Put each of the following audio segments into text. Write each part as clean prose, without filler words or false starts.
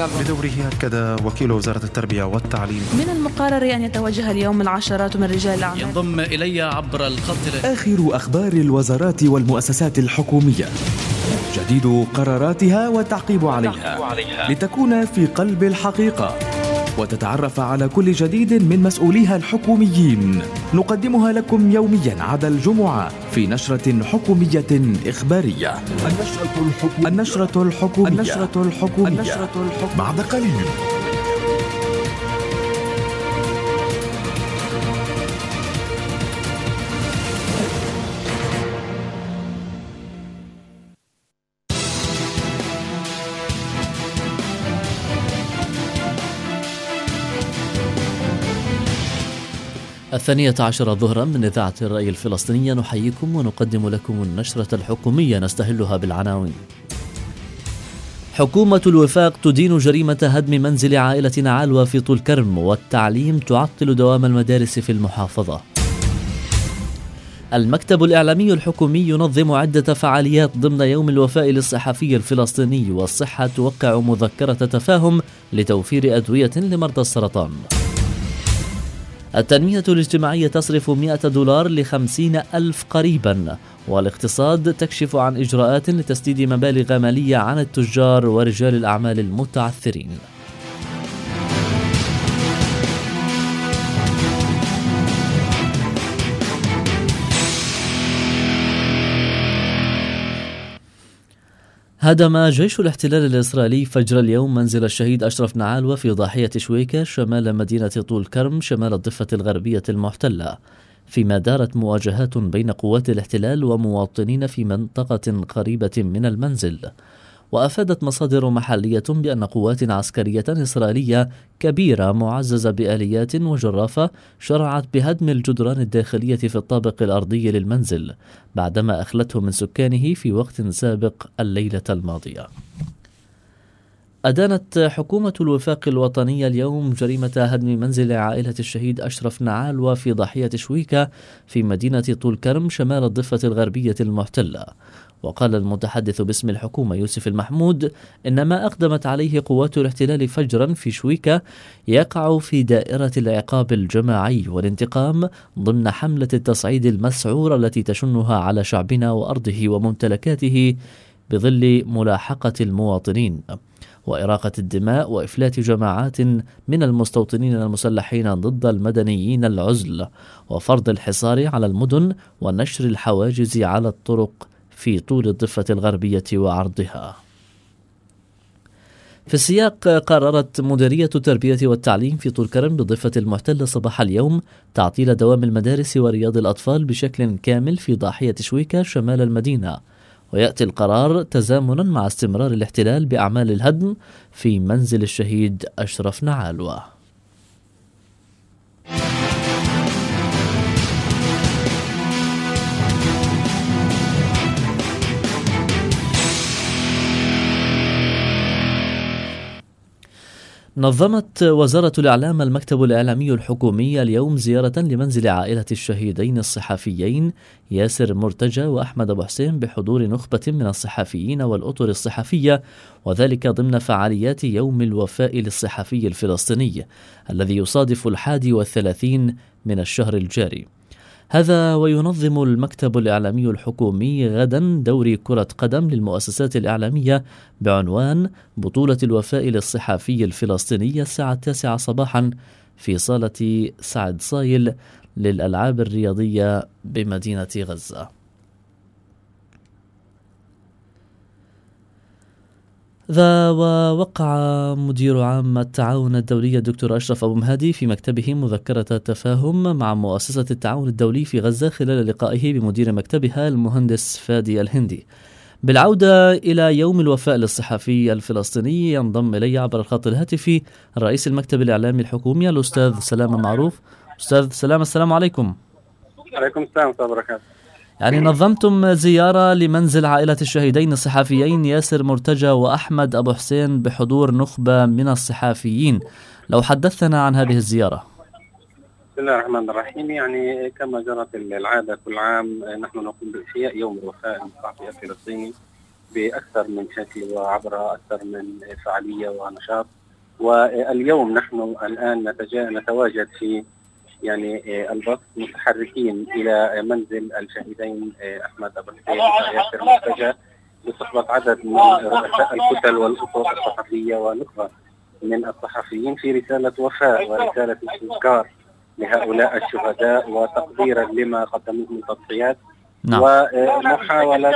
بدوره أكد وكيل وزارة التربية والتعليم من المقرر أن يتوجه اليوم العشرات من رجال الأعمال. ينضم إلي عبر الخط آخر أخبار الوزارات والمؤسسات الحكومية، جديد قراراتها والتعقيب عليها لتكون في قلب الحقيقة وتتعرف على كل جديد من مسؤوليها الحكوميين. نقدمها لكم يوميا عدا الجمعة في نشرة حكومية إخبارية. النشرة الحكومية بعد قليل. الثانية عشر ظهرا من إذاعة الرأي الفلسطينية، نحييكم ونقدم لكم النشرة الحكومية نستهلها بالعناوين. حكومة الوفاق تدين جريمة هدم منزل عائلة نعالوة في طول كرم، والتعليم تعطل دوام المدارس في المحافظة. المكتب الإعلامي الحكومي ينظم عدة فعاليات ضمن يوم الوفاء للصحفي الفلسطيني، والصحة توقع مذكرة تفاهم لتوفير أدوية لمرضى السرطان. التنمية الاجتماعية تصرف $100 ل50,000 قريبا، والاقتصاد تكشف عن إجراءات لتسديد مبالغ مالية عن التجار ورجال الأعمال المتعثرين. هدم جيش الاحتلال الإسرائيلي فجر اليوم منزل الشهيد أشرف نعالوة في ضاحية شويكة شمال مدينة طول كرم شمال الضفة الغربية المحتلة، فيما دارت مواجهات بين قوات الاحتلال ومواطنين في منطقة قريبة من المنزل. وأفادت مصادر محلية بأن قوات عسكرية إسرائيلية كبيرة معززة بآليات وجرافة شرعت بهدم الجدران الداخلية في الطابق الأرضي للمنزل بعدما أخلته من سكانه في وقت سابق الليلة الماضية. أدانت حكومة الوفاق الوطنية اليوم جريمة هدم منزل عائلة الشهيد أشرف نعالوة في ضاحية شويكة في مدينة طول كرم شمال الضفة الغربية المحتلة. وقال المتحدث باسم الحكومة يوسف المحمود إن ما أقدمت عليه قوات الاحتلال فجرا في شويكة يقع في دائرة العقاب الجماعي والانتقام ضمن حملة التصعيد المسعورة التي تشنها على شعبنا وأرضه وممتلكاته بظل ملاحقة المواطنين وإراقة الدماء وإفلات جماعات من المستوطنين المسلحين ضد المدنيين العزل وفرض الحصار على المدن ونشر الحواجز على الطرق في طول الضفة الغربية وعرضها. في السياق، قررت مديرية التربية والتعليم في طول كرم بالضفة المحتلة صباح اليوم تعطيل دوام المدارس ورياض الأطفال بشكل كامل في ضاحية شويكة شمال المدينة، ويأتي القرار تزامنا مع استمرار الاحتلال بأعمال الهدم في منزل الشهيد أشرف نعالوة. نظمت وزارة الإعلام المكتب الإعلامي الحكومي اليوم زيارة لمنزل عائلة الشهيدين الصحفيين ياسر مرتجى وأحمد أبو حسين بحضور نخبة من الصحفيين والأطر الصحفية، وذلك ضمن فعاليات يوم الوفاء للصحفي الفلسطيني الذي يصادف 31 من الشهر الجاري. هذا وينظم المكتب الإعلامي الحكومي غدا دوري كرة قدم للمؤسسات الإعلامية بعنوان بطولة الوفاء للصحفي الفلسطيني الساعة 9 صباحا في صالة سعد صايل للألعاب الرياضية بمدينة غزة. ذا ووقع مدير عام التعاون الدولي الدكتور أشرف أبو مهدي في مكتبه مذكرة تفاهم مع مؤسسة التعاون الدولي في غزة خلال لقائه بمدير مكتبها المهندس فادي الهندي. بالعودة إلى يوم الوفاء للصحفي الفلسطيني ينضم إلي عبر الخط الهاتفي رئيس المكتب الإعلامي الحكومي الأستاذ سلامة معروف. أستاذ سلامة، السلام عليكم. عليكم السلام ورحمة الله وبركاته. يعني نظمتم زيارة لمنزل عائلة الشهيدين الصحفيين ياسر مرتجى وأحمد أبو حسين بحضور نخبة من الصحفيين، لو حدثنا عن هذه الزيارة. بسم الله الرحمن الرحيم. يعني كما جرت العادة كل عام نحن نقوم بإحياء يوم الوفاء للصحفي الفلسطيني بأكثر من شكل وعبر أكثر من فعالية ونشاط. واليوم نحن الآن نتواجد في البث متحركين إلى منزل الشهيدين أحمد أبو الحسين وياسر مرتجى بصحبة عدد من رؤساء الكتل والأطر الصحفية ونخبة من الصحفيين في رسالة وفاء ورسالة استذكار لهؤلاء الشهداء وتقديرا لما قدموه من تضحيات. نعم. ومحاولة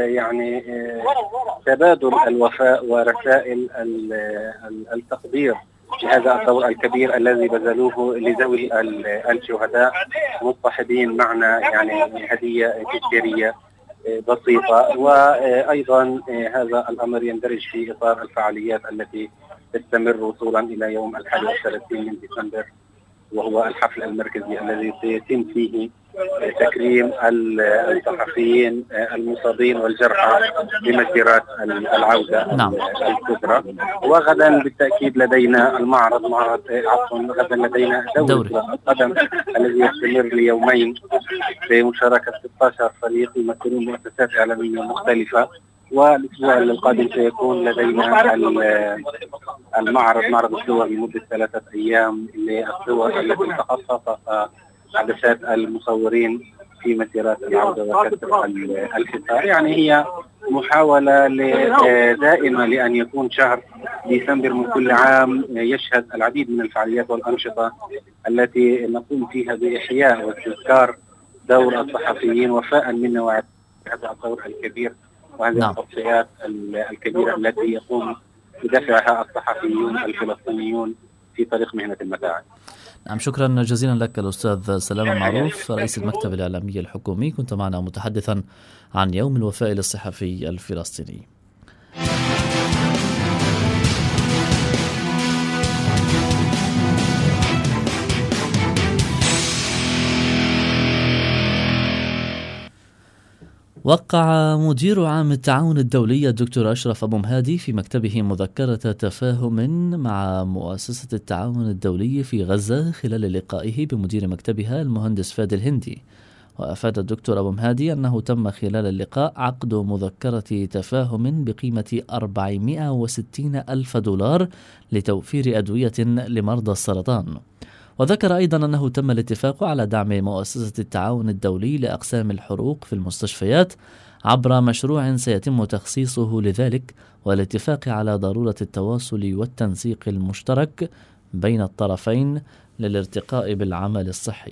تبادل الوفاء ورسائل التقدير لهذا الدور الكبير الذي بذلوه لذوي الشهداء، مصطحبين معنا هدية تذكارية بسيطة. وأيضا هذا الأمر يندرج في إطار الفعاليات التي تستمر وصولا إلى يوم 31 من ديسمبر، وهو الحفل المركزي الذي سيتم فيه تكريم الصحفيين المصابين والجرحى بمسيرات العودة. نعم. الكبرى. وغدا بالتأكيد لدينا غدا لدينا دوري القدم الذي يستمر ليومين بمشاركة 16 فريق يمثلون مؤسسات إعلامية مختلفة. والأسبوع القادم سيكون لدينا معرض الصور لمدة 3 أيام للصور التي تخصصت عدسات المصورين في مسيرات العودة وكسر الحصار. هي محاولة دائمة لأن يكون شهر ديسمبر من كل عام يشهد العديد من الفعاليات والأنشطة التي نقوم فيها بإحياء واستذكار دور الصحفيين وفاء منا وهذا الدور الكبير وهذه التضحيات الكبيرة التي يقوم بدفعها الصحفيون الفلسطينيون في طريق مهنة المتاعب. نعم، شكرا جزيلا لك الأستاذ سلام معروف رئيس المكتب الإعلامي الحكومي، كنت معنا متحدثا عن يوم الوفاء للصحفي الفلسطيني. وقع مدير عام التعاون الدولي الدكتور أشرف أبو مهادي في مكتبه مذكرة تفاهم مع مؤسسة التعاون الدولي في غزة خلال لقائه بمدير مكتبها المهندس فادي الهندي. وأفاد الدكتور أبو مهادي أنه تم خلال اللقاء عقد مذكرة تفاهم بقيمة 460 ألف دولار لتوفير أدوية لمرضى السرطان. وذكر أيضا أنه تم الاتفاق على دعم مؤسسة التعاون الدولي لأقسام الحروق في المستشفيات عبر مشروع سيتم تخصيصه لذلك، والاتفاق على ضرورة التواصل والتنسيق المشترك بين الطرفين للارتقاء بالعمل الصحي.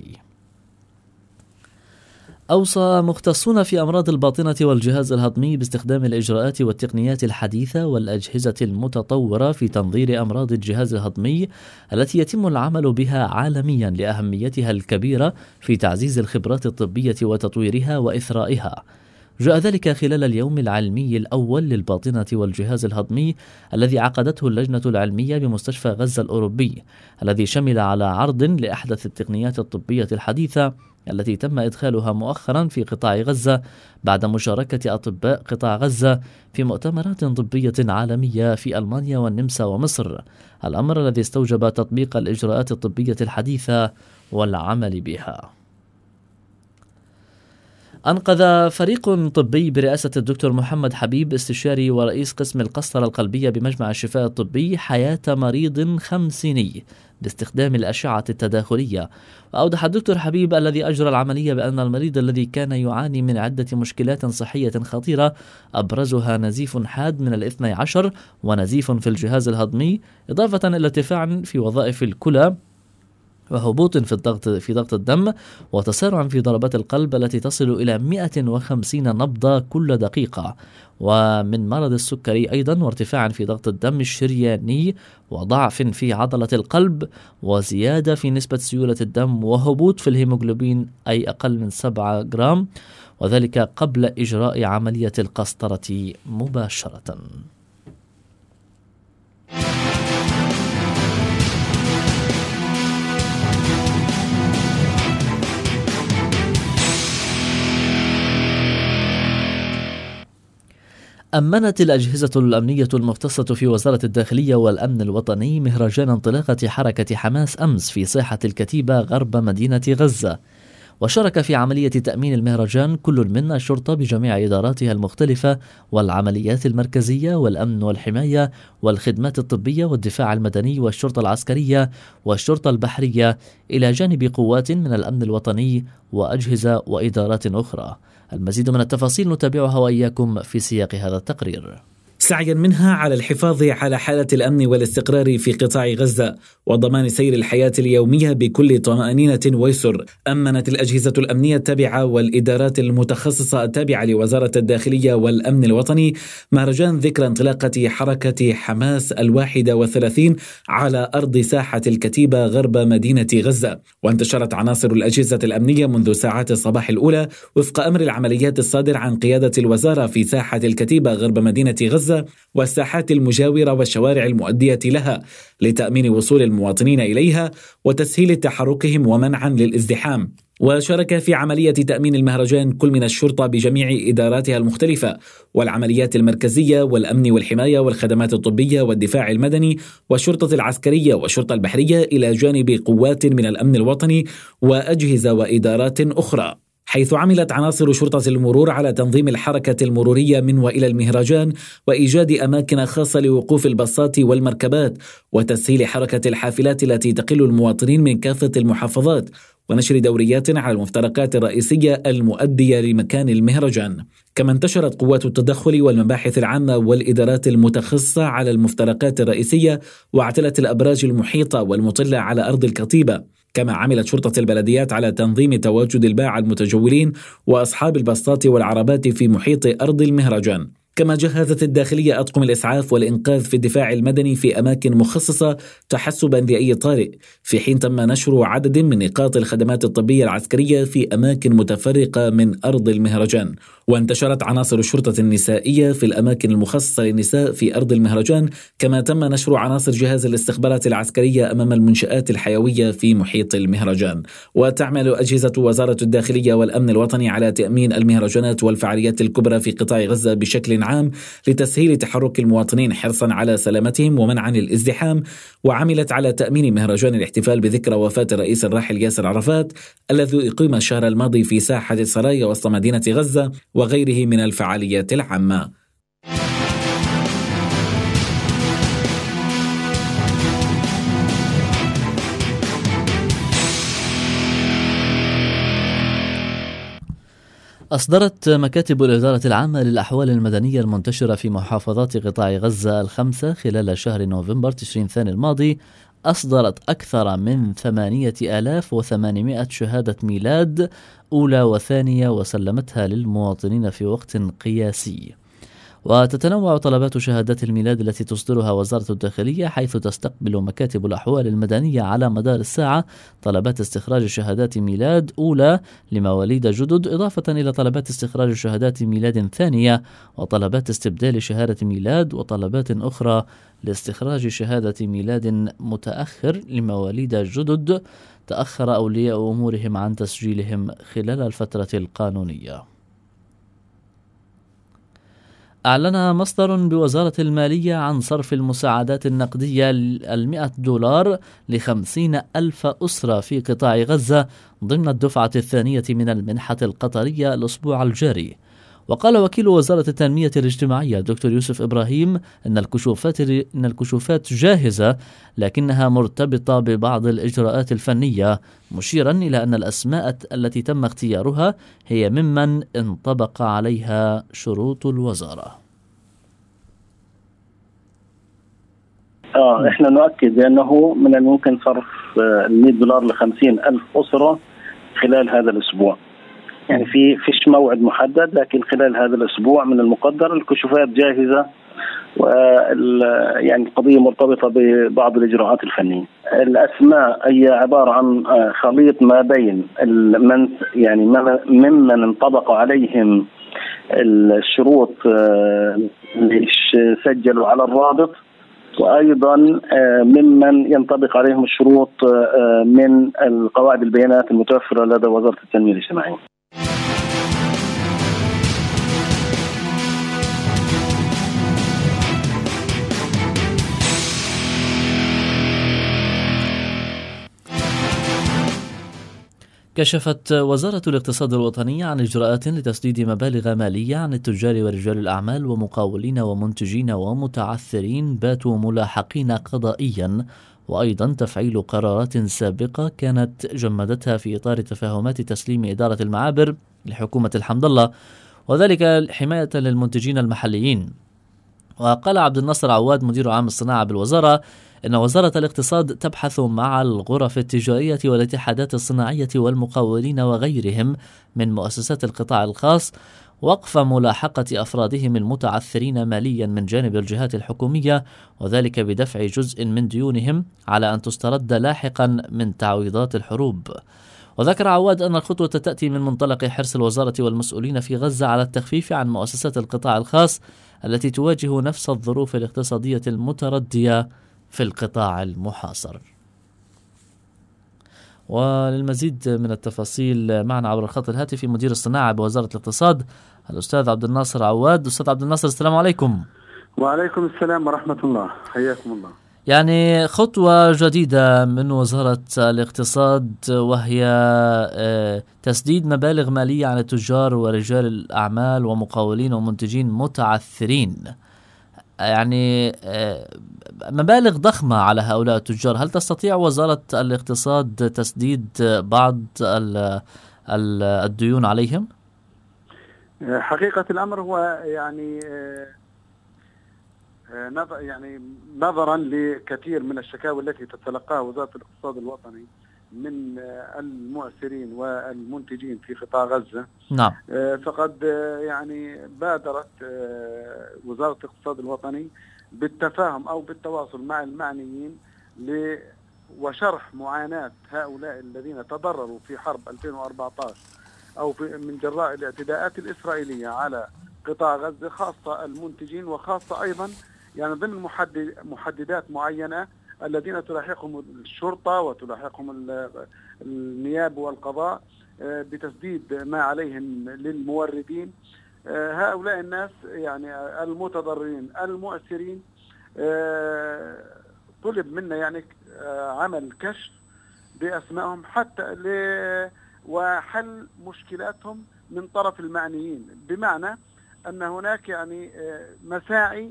أوصى مختصون في أمراض الباطنة والجهاز الهضمي باستخدام الإجراءات والتقنيات الحديثة والأجهزة المتطورة في تنظير أمراض الجهاز الهضمي التي يتم العمل بها عالميا لأهميتها الكبيرة في تعزيز الخبرات الطبية وتطويرها وإثرائها. جاء ذلك خلال اليوم العلمي الأول للباطنة والجهاز الهضمي الذي عقدته اللجنة العلمية بمستشفى غزة الأوروبي، الذي شمل على عرض لأحدث التقنيات الطبية الحديثة التي تم إدخالها مؤخرا في قطاع غزة بعد مشاركة أطباء قطاع غزة في مؤتمرات طبية عالمية في ألمانيا والنمسا ومصر، الأمر الذي استوجب تطبيق الإجراءات الطبية الحديثة والعمل بها. أنقذ فريق طبي برئاسة الدكتور محمد حبيب استشاري ورئيس قسم القسطرة القلبية بمجمع الشفاء الطبي حياة مريض خمسيني باستخدام الأشعة التداخلية. وأوضح الدكتور حبيب الذي أجرى العملية بأن المريض الذي كان يعاني من عدة مشكلات صحية خطيرة أبرزها نزيف حاد من 12 ونزيف في الجهاز الهضمي، إضافة إلى ارتفاع في وظائف الكلى وهبوط في ضغط الدم وتسارع في ضربات القلب التي تصل إلى 150 نبضة كل دقيقة، ومن مرض السكري أيضا وارتفاع في ضغط الدم الشرياني وضعف في عضلة القلب وزيادة في نسبة سيولة الدم وهبوط في الهيموغلوبين أي أقل من 7 جرام، وذلك قبل إجراء عملية القسطرة مباشرة. أمنت الأجهزة الأمنية المختصة في وزارة الداخلية والأمن الوطني مهرجان انطلاقة حركة حماس أمس في ساحة الكتيبة غرب مدينة غزة. وشارك في عملية تأمين المهرجان كل من الشرطة بجميع إداراتها المختلفة والعمليات المركزية والأمن والحماية والخدمات الطبية والدفاع المدني والشرطة العسكرية والشرطة البحرية، إلى جانب قوات من الأمن الوطني وأجهزة وإدارات أخرى. المزيد من التفاصيل نتابعها وإياكم في سياق هذا التقرير. سعيا منها على الحفاظ على حالة الأمن والاستقرار في قطاع غزة وضمان سير الحياة اليومية بكل طمأنينة ويسر، أمنت الأجهزة الأمنية التابعة والإدارات المتخصصة التابعة لوزارة الداخلية والأمن الوطني مهرجان ذكرى انطلاقة حركة حماس 31 على أرض ساحة الكتيبة غرب مدينة غزة. وانتشرت عناصر الأجهزة الأمنية منذ ساعات الصباح الأولى وفق أمر العمليات الصادر عن قيادة الوزارة في ساحة الكتيبة غرب مدينة غزة والساحات المجاورة والشوارع المؤدية لها لتأمين وصول المواطنين إليها وتسهيل تحركهم ومنعا للازدحام. وشارك في عملية تأمين المهرجان كل من الشرطة بجميع إداراتها المختلفة والعمليات المركزية والأمن والحماية والخدمات الطبية والدفاع المدني والشرطة العسكرية والشرطة البحرية، إلى جانب قوات من الأمن الوطني وأجهزة وإدارات أخرى، حيث عملت عناصر شرطة المرور على تنظيم الحركة المرورية من وإلى المهرجان وإيجاد أماكن خاصة لوقوف الباصات والمركبات وتسهيل حركة الحافلات التي تقل المواطنين من كافة المحافظات ونشر دوريات على المفترقات الرئيسية المؤدية لمكان المهرجان. كما انتشرت قوات التدخل والمباحث العامة والإدارات المتخصصة على المفترقات الرئيسية واعتلت الأبراج المحيطة والمطلة على أرض الكتيبة. كما عملت شرطة البلديات على تنظيم تواجد الباعة المتجولين وأصحاب الباصات والعربات في محيط أرض المهرجان. كما جهزت الداخلية أطقم الإسعاف والإنقاذ في الدفاع المدني في أماكن مخصصة تحسبا لأي طارئ، في حين تم نشر عدد من نقاط الخدمات الطبية العسكرية في أماكن متفرقة من أرض المهرجان. وانتشرت عناصر الشرطة النسائية في الأماكن المخصصة للنساء في أرض المهرجان، كما تم نشر عناصر جهاز الاستخبارات العسكرية أمام المنشآت الحيوية في محيط المهرجان. وتعمل أجهزة وزارة الداخلية والأمن الوطني على تأمين المهرجانات والفعاليات الكبرى في قطاع غزة بشكل عام لتسهيل تحرك المواطنين حرصا على سلامتهم ومنعا للازدحام. وعملت على تأمين مهرجان الاحتفال بذكرى وفاة الرئيس الراحل ياسر عرفات الذي أقيم الشهر الماضي في ساحة السرايا وسط مدينة غزة وغيره من الفعاليات العامة. أصدرت مكاتب الإدارة العامة للأحوال المدنية المنتشرة في محافظات قطاع غزة الخمسة خلال شهر نوفمبر تشرين الثاني الماضي أصدرت أكثر من 8800 شهادة ميلاد أولى وثانية وسلمتها للمواطنين في وقت قياسي. وتتنوع طلبات شهادات الميلاد التي تصدرها وزارة الداخلية، حيث تستقبل مكاتب الأحوال المدنية على مدار الساعة طلبات استخراج شهادات ميلاد أولى لمواليد جدد، إضافة إلى طلبات استخراج شهادات ميلاد ثانية وطلبات استبدال شهادة ميلاد وطلبات أخرى لاستخراج شهادة ميلاد متأخر لمواليد جدد تأخر أولياء أمورهم عن تسجيلهم خلال الفترة القانونية. أعلن مصدر بوزارة المالية عن صرف المساعدات النقدية $100 ل50,000 أسرة في قطاع غزة ضمن الدفعة الثانية من المنحة القطرية الأسبوع الجاري. وقال وكيل وزارة التنمية الاجتماعية دكتور يوسف إبراهيم أن الكشوفات جاهزة لكنها مرتبطة ببعض الإجراءات الفنية، مشيرا إلى أن الأسماء التي تم اختيارها هي ممن انطبق عليها شروط الوزارة. احنا نؤكد بأنه من الممكن صرف $100 ل50,000 أسرة خلال هذا الأسبوع. يعني فيش موعد محدد، لكن خلال هذا الأسبوع من المقدر. الكشوفات جاهزة، يعني القضية مرتبطة ببعض الإجراءات الفنية. الأسماء هي عبارة عن خليط ما بين ممن انطبق عليهم الشروط اللي سجلوا على الرابط، وأيضا ممن ينطبق عليهم الشروط من القواعد البيانات المتوفرة لدى وزارة التنمية الاجتماعية. كشفت وزارة الاقتصاد الوطني عن إجراءات لتسديد مبالغ مالية عن التجار ورجال الأعمال ومقاولين ومنتجين ومتعثرين باتوا ملاحقين قضائيا، وأيضا تفعيل قرارات سابقة كانت جمدتها في إطار تفاهمات تسليم إدارة المعابر لحكومة الحمد الله، وذلك حماية للمنتجين المحليين. وقال عبد الناصر عواد مدير عام الصناعة بالوزارة إن وزارة الاقتصاد تبحث مع الغرف التجارية والاتحادات الصناعية والمقاولين وغيرهم من مؤسسات القطاع الخاص وقف ملاحقة أفرادهم المتعثرين ماليا من جانب الجهات الحكومية، وذلك بدفع جزء من ديونهم على أن تسترد لاحقا من تعويضات الحروب. وذكر عواد أن الخطوة تأتي من منطلق حرص الوزارة والمسؤولين في غزة على التخفيف عن مؤسسات القطاع الخاص التي تواجه نفس الظروف الاقتصادية المتردية في القطاع المحاصر. وللمزيد من التفاصيل معنا عبر الخط الهاتفي مدير الصناعة بوزارة الاقتصاد الأستاذ عبد الناصر عواد. أستاذ عبد الناصر، السلام عليكم. وعليكم السلام ورحمة الله، حياكم الله. يعني خطوة جديدة من وزارة الاقتصاد وهي تسديد مبالغ مالية عن التجار ورجال الأعمال ومقاولين ومنتجين متعثرين، يعني مبالغ ضخمة على هؤلاء التجار. هل تستطيع وزارة الاقتصاد تسديد بعض الديون عليهم؟ حقيقة الأمر هو نظرا لكثير من الشكاوى التي تتلقاها وزارة الاقتصاد الوطني من المعسرين والمنتجين في قطاع غزة. نعم. فقد بادرت وزارة الاقتصاد الوطني بالتفاهم أو بالتواصل مع المعنيين وشرح معاناة هؤلاء الذين تضرروا في حرب 2014 أو من جراء الاعتداءات الإسرائيلية على قطاع غزة، خاصة المنتجين وخاصة أيضا ضمن محددات معينة الذين تلاحقهم الشرطة وتلاحقهم النيابة والقضاء بتسديد ما عليهم للموردين. هؤلاء الناس المتضررين المؤثرين طلب منا عمل كشف بأسمائهم حتى وحل مشكلاتهم من طرف المعنيين، بمعنى أن هناك مساعي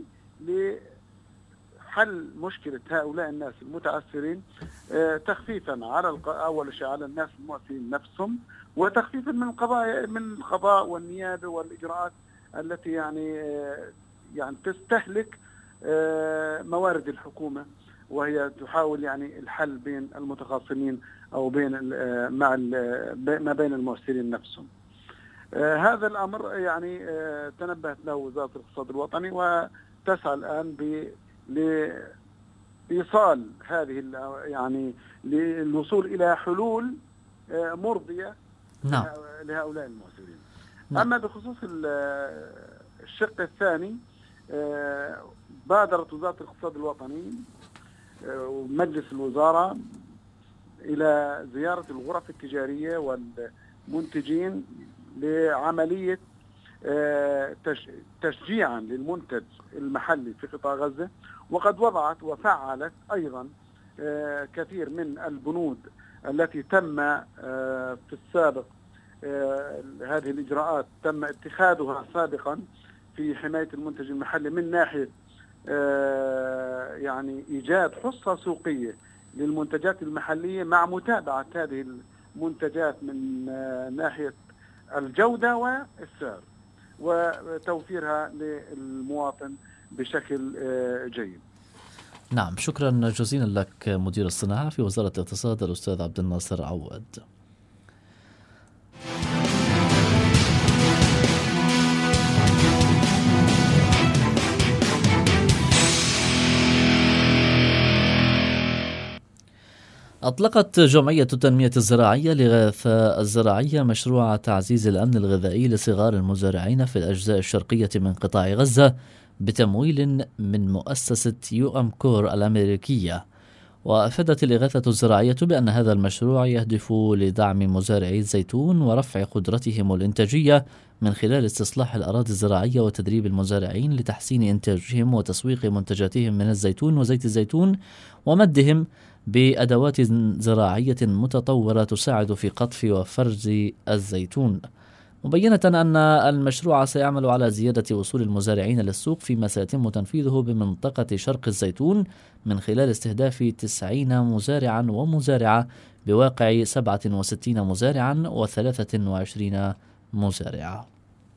لحل مشكلة هؤلاء الناس المتعثرين، تخفيفا أول شيء على الناس المؤثرين نفسهم، وتخفيفا من القضاء والنيابة والإجراءات التي تستهلك موارد الحكومة، وهي تحاول الحل بين المتخاصمين أو ما بين المؤثرين نفسهم. هذا الأمر تنبهت له وزارة الاقتصاد الوطني وتسعى الآن لإيصال هذه للوصول إلى حلول مرضية لهؤلاء المؤثرين. أما بخصوص الشق الثاني، بادرت وزارة الاقتصاد الوطني ومجلس الوزارة إلى زيارة الغرف التجارية والمنتجين لعملية تشجيعا للمنتج المحلي في قطاع غزة، وقد وضعت وفعلت أيضا كثير من البنود التي تم في السابق هذه الإجراءات تم اتخاذها سابقا في حماية المنتج المحلي من ناحية إيجاد حصة سوقية للمنتجات المحلية مع متابعة هذه المنتجات من ناحية الجودة والسعر وتوفيرها للمواطن بشكل جيد. نعم، شكرا جزيلا لك مدير الصناعة في وزارة الاقتصاد الأستاذ عبد الناصر عواد. أطلقت جمعية التنمية الزراعية للإغاثة الزراعية مشروع تعزيز الأمن الغذائي لصغار المزارعين في الأجزاء الشرقية من قطاع غزة بتمويل من مؤسسة UMCOR الأمريكية. وأفادت الإغاثة الزراعية بأن هذا المشروع يهدف لدعم مزارعي الزيتون ورفع قدرتهم الإنتاجية من خلال استصلاح الأراضي الزراعية وتدريب المزارعين لتحسين إنتاجهم وتسويق منتجاتهم من الزيتون وزيت الزيتون ومدهم بأدوات زراعية متطورة تساعد في قطف وفرز الزيتون، مبينة أن المشروع سيعمل على زيادة وصول المزارعين للسوق، فيما سيتم تنفيذه بمنطقة شرق الزيتون من خلال استهداف 90 مزارعا ومزارعة بواقع 67 مزارعا و23 مزارعة.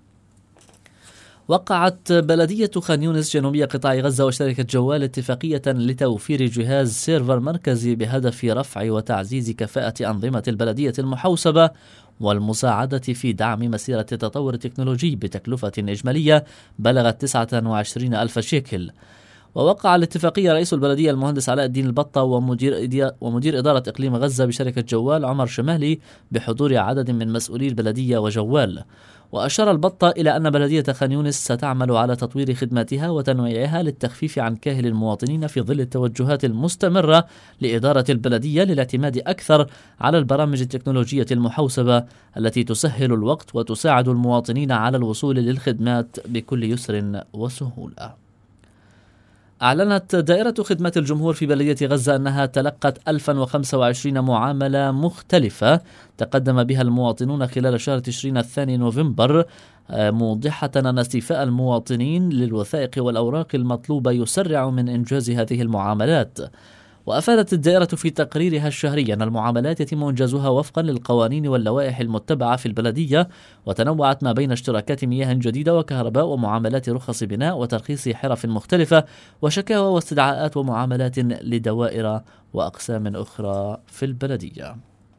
وقعت بلدية خان يونس جنوبية قطاع غزة وشركة جوال اتفاقية لتوفير جهاز سيرفر مركزي بهدف رفع وتعزيز كفاءة أنظمة البلدية المحوسبة والمساعدة في دعم مسيرة التطور التكنولوجي بتكلفة إجمالية بلغت 29,000 شيكل. ووقع الاتفاقية رئيس البلدية المهندس علاء الدين البطة ومدير إدارة إقليم غزة بشركة جوال عمر شمالي بحضور عدد من مسؤولي البلدية وجوال. وأشار البطة إلى أن بلدية خان يونس ستعمل على تطوير خدماتها وتنويعها للتخفيف عن كاهل المواطنين في ظل التوجهات المستمرة لإدارة البلدية للاعتماد أكثر على البرامج التكنولوجية المحوسبة التي تسهل الوقت وتساعد المواطنين على الوصول للخدمات بكل يسر وسهولة. أعلنت دائرة خدمات الجمهور في بلدية غزة أنها تلقت 1025 معاملة مختلفة تقدم بها المواطنون خلال شهر تشرين الثاني نوفمبر، موضحة أن استيفاء المواطنين للوثائق والأوراق المطلوبة يسرع من إنجاز هذه المعاملات. وأفادت الدائرة في تقريرها الشهري أن المعاملات يتم إنجازها وفقا للقوانين واللوائح المتبعة في البلدية، وتنوعت ما بين اشتراكات مياه جديدة وكهرباء ومعاملات رخص بناء وترخيص حرف مختلفة وشكاوى واستدعاءات ومعاملات لدوائر وأقسام أخرى في البلدية.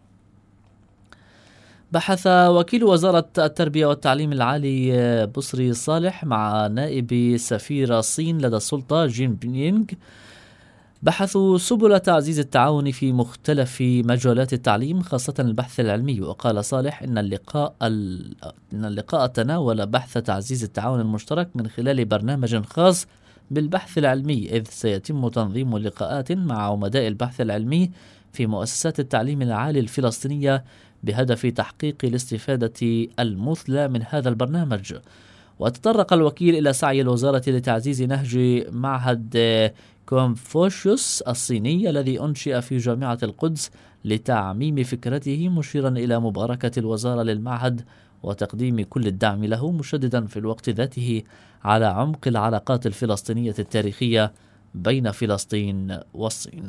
بحث وكيل وزارة التربية والتعليم العالي بصري صالح مع نائب سفير الصين لدى السلطة جين بينينغ بحثوا سبل تعزيز التعاون في مختلف مجالات التعليم خاصة البحث العلمي. وقال صالح إن اللقاء تناول بحث تعزيز التعاون المشترك من خلال برنامج خاص بالبحث العلمي، إذ سيتم تنظيم لقاءات مع عمداء البحث العلمي في مؤسسات التعليم العالي الفلسطينية بهدف تحقيق الاستفادة المثلى من هذا البرنامج. وتطرق الوكيل إلى سعي الوزارة لتعزيز نهج معهد كونفوشيوس الصيني الذي أنشئ في جامعة القدس لتعميم فكرته، مشيرا إلى مباركة الوزارة للمعهد وتقديم كل الدعم له، مشددا في الوقت ذاته على عمق العلاقات الفلسطينية التاريخية بين فلسطين والصين.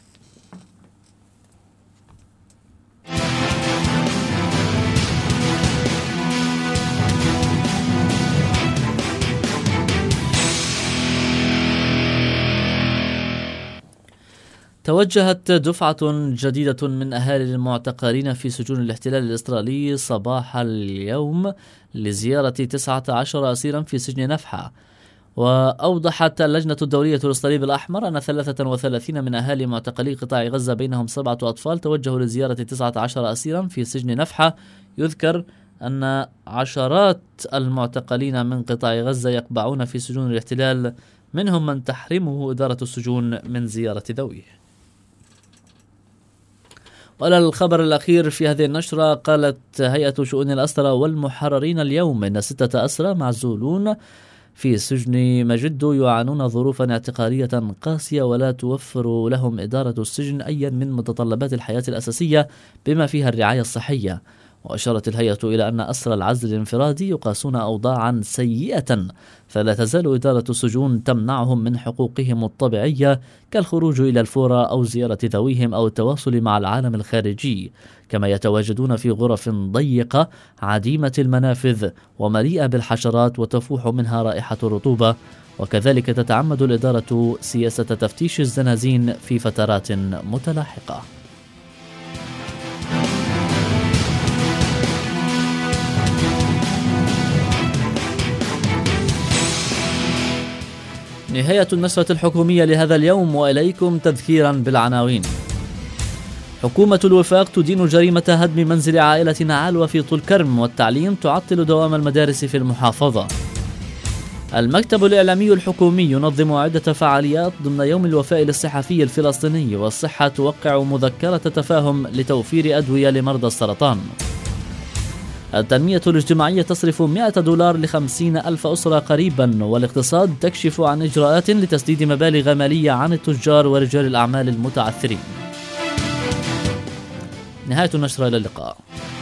توجهت دفعة جديدة من أهالي المعتقلين في سجون الاحتلال الإسرائيلي صباح اليوم لزيارة 19 أسيرا في سجن نفحة. وأوضحت اللجنة الدولية للصليب الأحمر أن 33 من أهالي معتقلي قطاع غزة بينهم 7 أطفال توجهوا لزيارة 19 أسيرا في سجن نفحة. يذكر أن عشرات المعتقلين من قطاع غزة يقبعون في سجون الاحتلال، منهم من تحرمه إدارة السجون من زيارة ذويه. وعلى الخبر الأخير في هذه النشرة، قالت هيئة شؤون الأسرى والمحررين اليوم إن 6 أسرى معزولون في سجن مجدو يعانون ظروفا اعتقالية قاسية ولا توفر لهم إدارة السجن أي من متطلبات الحياة الأساسية بما فيها الرعاية الصحية. وأشارت الهيئة إلى أن أسرى العزل الانفرادي يقاسون أوضاعا سيئة، فلا تزال إدارة السجون تمنعهم من حقوقهم الطبيعية كالخروج إلى الفورة أو زيارة ذويهم أو التواصل مع العالم الخارجي، كما يتواجدون في غرف ضيقة عديمة المنافذ ومليئة بالحشرات وتفوح منها رائحة الرطوبة. وكذلك تتعمد الإدارة سياسة تفتيش الزنازين في فترات متلاحقة. نهاية النشرة الحكومية لهذا اليوم، وإليكم تذكيرا بالعناوين. حكومة الوفاق تدين جريمة هدم منزل عائلة نعال في طول كرم، والتعليم تعطل دوام المدارس في المحافظة. المكتب الإعلامي الحكومي ينظم عدة فعاليات ضمن يوم الوفاء للصحفي الفلسطيني، والصحة توقع مذكرة تفاهم لتوفير أدوية لمرضى السرطان. التنمية الاجتماعية تصرف $100 ل50,000 أسرة قريبا، والاقتصاد تكشف عن إجراءات لتسديد مبالغ مالية عن التجار ورجال الأعمال المتعثرين. نهاية النشرة، إلى اللقاء.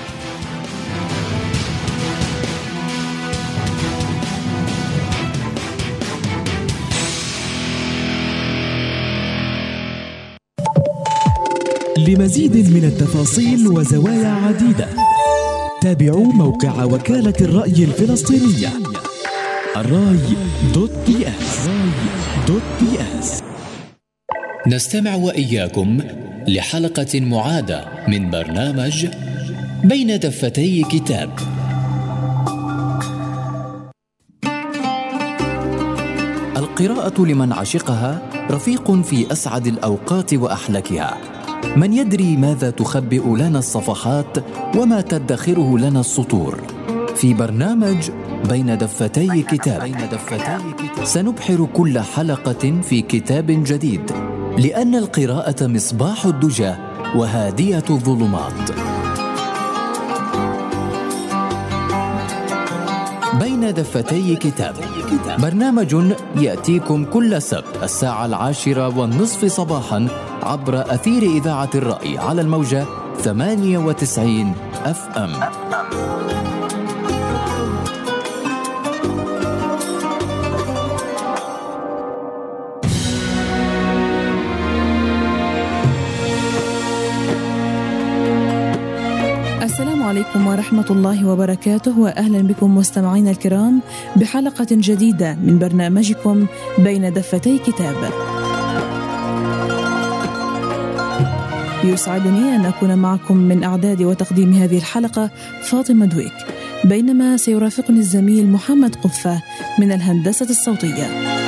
لمزيد من التفاصيل وزوايا عديدة تابعوا موقع وكالة الرأي الفلسطينية الرأي.ps. نستمع وإياكم لحلقة معادة من برنامج بين دفتي كتاب. القراءة لمن عشقها رفيق في أسعد الأوقات وأحلكها، من يدري ماذا تخبئ لنا الصفحات وما تدخره لنا السطور. في برنامج بين دفتي كتاب سنبحر كل حلقة في كتاب جديد، لأن القراءة مصباح الدجى وهادية الظلمات. بين دفتي كتاب برنامج يأتيكم كل سبت 10:10 صباحا عبر أثير إذاعة الرأي على الموجة 98 FM. السلام عليكم ورحمة الله وبركاته، وأهلا بكم مستمعينا الكرام بحلقة جديدة من برنامجكم بين دفتي كتاب. يسعدني أن أكون معكم من إعداد وتقديم هذه الحلقة فاطمة دويك، بينما سيرافقني الزميل محمد قفة من الهندسة الصوتية.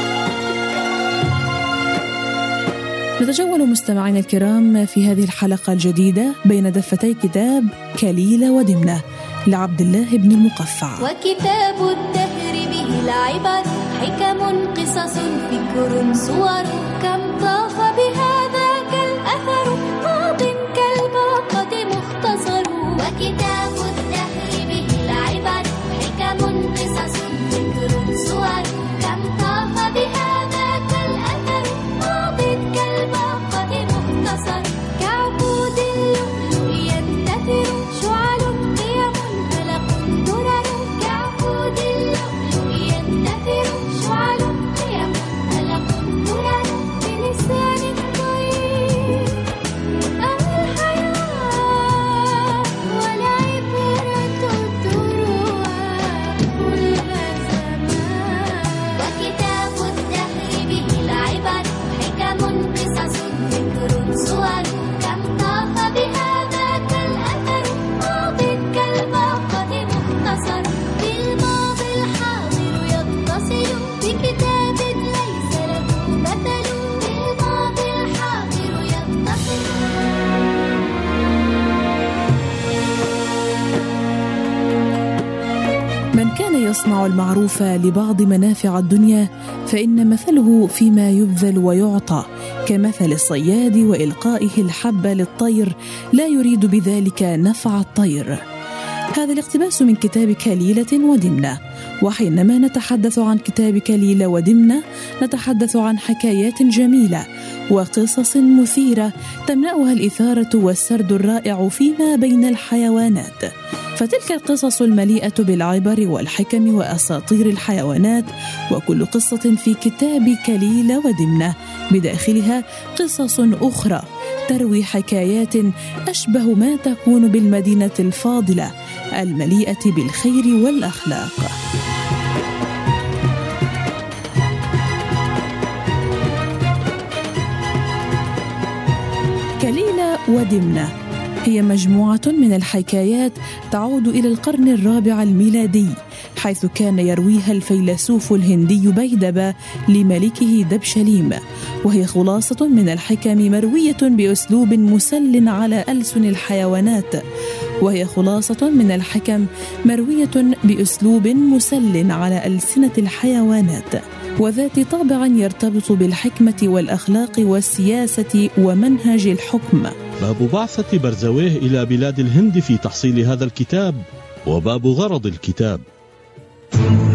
نتجول مستمعينا الكرام في هذه الحلقة الجديدة بين دفتي كتاب كليلة ودمنة لعبد الله بن المقفع. وكتاب الدهر به العبر، حكم قصص فكر صور، كم طاف بهذا كالأثر، ماض كالباقة مختصر. وكتاب الدهر به العبر، حكم قصص فكر صور، كم طاف بهذا كالأثر، ماض كالباقة مختصر. كعبود اللؤلؤ ينتثر، شعل قيم فلق درر. كعبود اللؤلؤ ينتثر، شعل قيم فلق درر. بلسان الطير أو الحياة، والعبرة تروى كل زمان. وكتاب الدهر به العبر، حكم قصص فكر صور، كم طاف بهذا كالأثر، ماض كالباقة مختصر. بالماضي الحاضر يتصل، بكتاب ليس له مثل. بالماضي الحاضر يتصل. من كان يصنع المعروف لبعض منافع الدنيا فإن مثله فيما يبذل ويعطى كمثل الصياد وإلقائه الحب للطير، لا يريد بذلك نفع الطير. هذا الاقتباس من كتاب كليلة ودمنة. وحينما نتحدث عن كتاب كليلة ودمنة نتحدث عن حكايات جميلة وقصص مثيرة تملأها الإثارة والسرد الرائع فيما بين الحيوانات. فتلك القصص المليئة بالعبر والحكم وأساطير الحيوانات، وكل قصة في كتاب كليلة ودمنة بداخلها قصص أخرى تروي حكايات أشبه ما تكون بالمدينة الفاضلة المليئة بالخير والأخلاق. كليلة ودمنة هي مجموعة من الحكايات تعود إلى القرن الرابع الميلادي، حيث كان يرويها الفيلسوف الهندي بيدبة لملكه دبشليم، وهي خلاصة من الحكم مروية بأسلوب مسل على ألسن الحيوانات، وهي خلاصة من الحكم مروية بأسلوب مسل على ألسنة الحيوانات، وذات طابع يرتبط بالحكمة والأخلاق والسياسة ومنهج الحكم. باب بعثة برزويه إلى بلاد الهند في تحصيل هذا الكتاب، وباب غرض الكتاب.